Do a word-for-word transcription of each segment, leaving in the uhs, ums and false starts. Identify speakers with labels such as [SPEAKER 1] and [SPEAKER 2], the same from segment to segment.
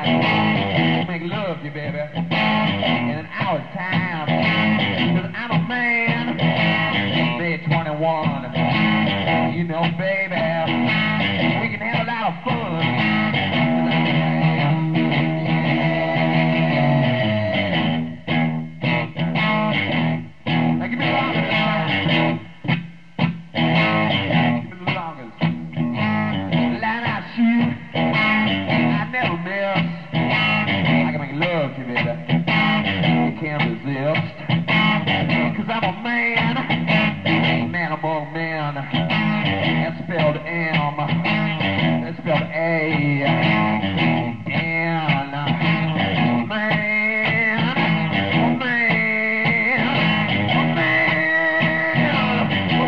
[SPEAKER 1] Make love to you, baby, in an hour's time. Cause I'm a man, May twenty-one. You know, baby, we can have a lot of fun. Now give me the longest. Give me the longest. Line out shoot, I never miss. I can make love to you, baby. You can't resist. Cause I'm a man, man among men. That's spelled M, that's spelled A, N. Man, oh man, oh man, oh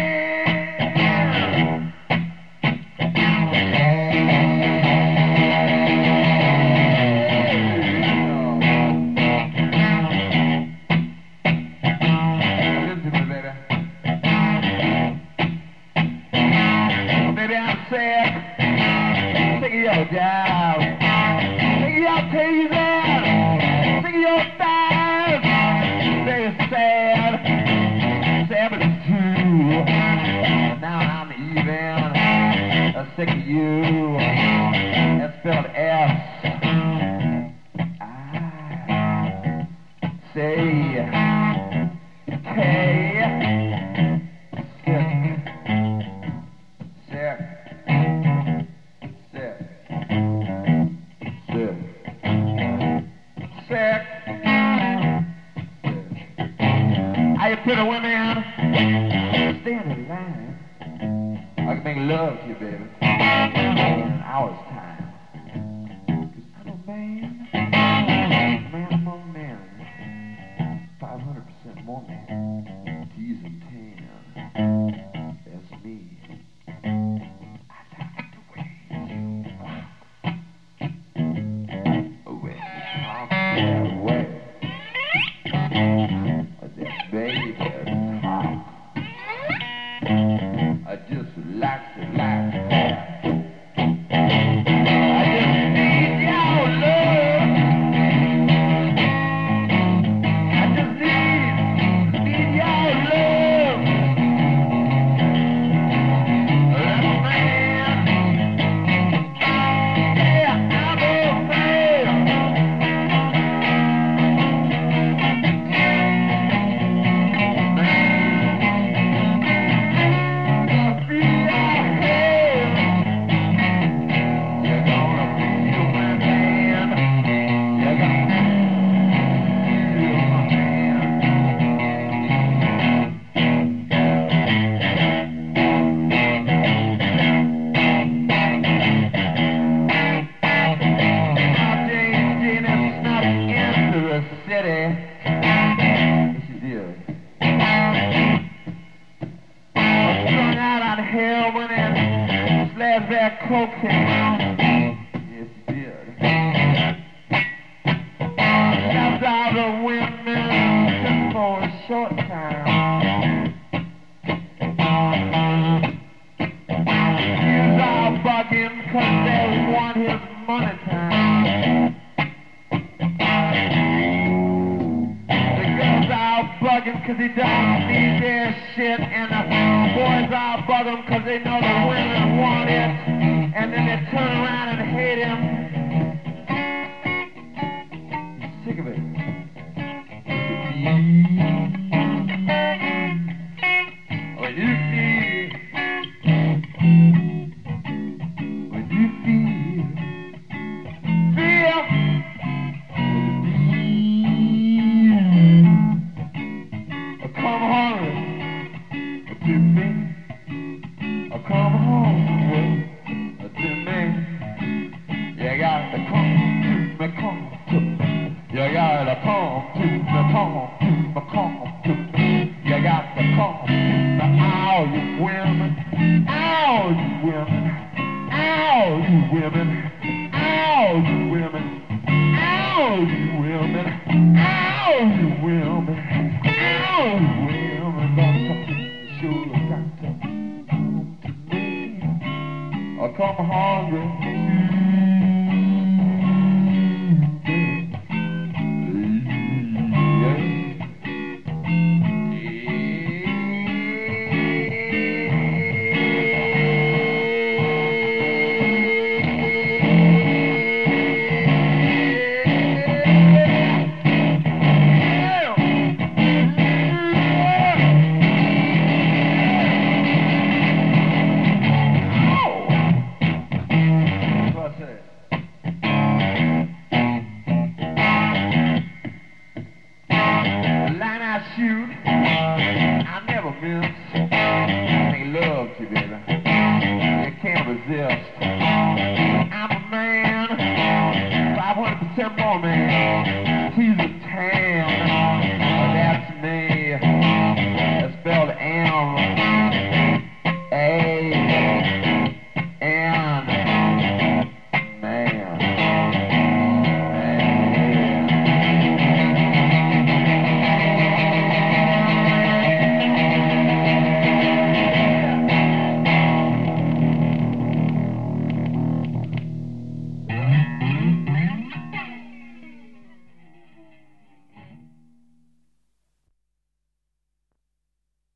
[SPEAKER 1] Sick of your job, sick of your teasing, sick of your thighs. Very sad, sad but it's true. Now I'm even uh, sick of you. That's spelled S. I say K. Sick. Sick. Sick. Sick. How you pretty women? Stand in line. I can make love to you, baby, in an hour's time. Cause I'm a man, man among men. Five hundred percent more man. T's and ten. That's me. Baby, I just like to like that. I just need your love. I just need, need your love. I'm a man. Yeah, I'm a man. That cocaine, yes you did. Left all the women just for a short time. He's all bugging cause they want his money time. The girls all bugging cause he don't need their shit, and the boys all bugging cause they know the women want it. And then they turn around and hate him. He's sick of it. When you feel, when you feel, feel, feel, come home to me. Come home. You gotta come to me, come to me. You gotta come to me, come to me, come to me. You gotta come to me, all you women, all you women, all you women, all you women, all you women, all you women, all you women. Don't come to me, sure got to come to me. Or come hungry. five hundred percent woman. He's a tan. That's me.